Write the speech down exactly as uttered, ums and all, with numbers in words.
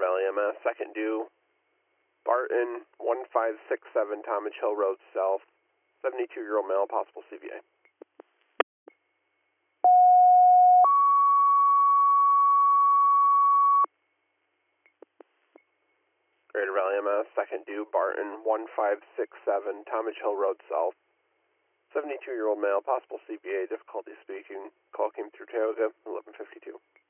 Valley M S, second due, Barton, one five six seven, Talmadge Hill Road South, seventy-two-year-old male, possible C V A. Greater Valley M S, second due, Barton, one five six seven, Talmadge Hill Road South, seventy-two-year-old male, possible C V A, difficulty speaking, call came through Tioga, eleven fifty-two.